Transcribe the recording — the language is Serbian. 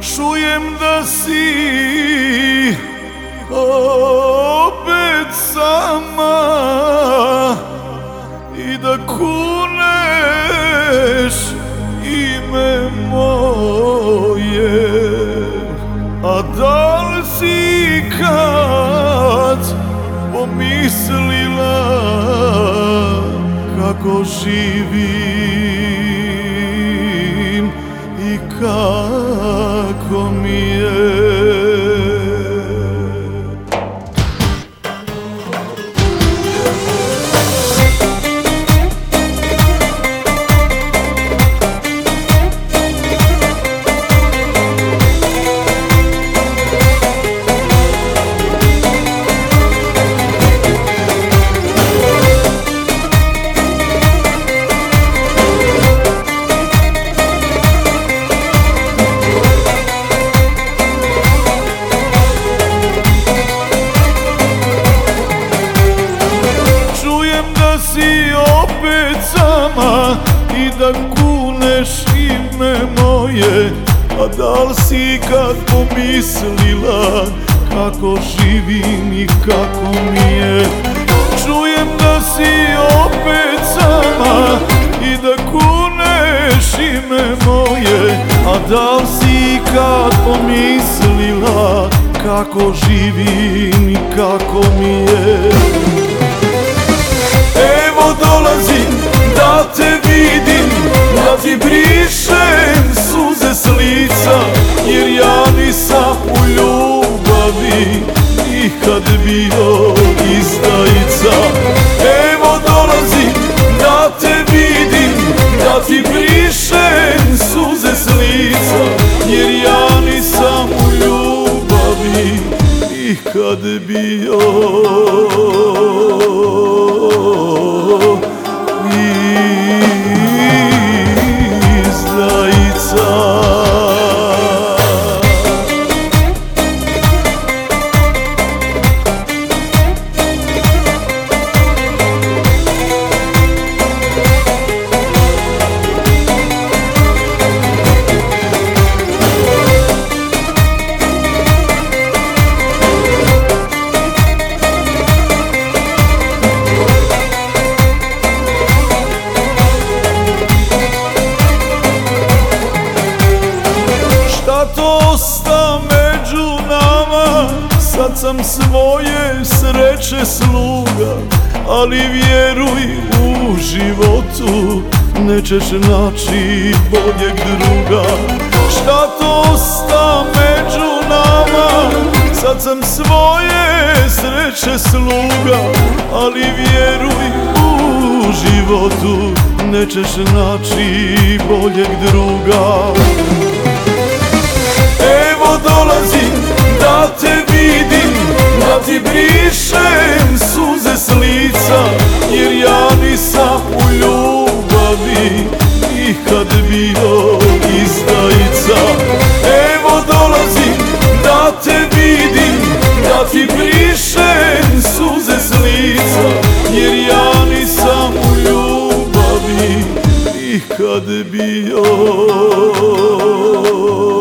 čujem da si opet sama i da kuneš ime moje. A da li si kad pomislila kako živim i kako mi je? I da kuneš ime moje. A da li si kad pomislila kako živim i kako mi je? Čujem da si opet sama i da kuneš ime moje. A da li si kad pomislila kako živim i kako mi je? Evo dolazim da te vidim, da ti brišem suze s lica, jer ja nisam u ljubavi nikad bio izdajica. Evo dolazim da te vidim, da ti brišem suze s lica, jer ja nisam u ljubavi nikad bio izdajica. To sta među nama, sad sam svoje sreće sluga, ali vjeruj u životu nećeš naći boljeg druga. Šta to sta među nama, sad sam svoje sreće sluga, ali vjeruj u životu nećeš naći boljeg druga. Evo dolazim da te vidim, da ti brišem suze s lica, jer ja nisam u ljubavi nikad bio izdajica. Evo dolazim da te vidim, da ti brišem suze s lica, jer ja nisam u ljubavi nikad bio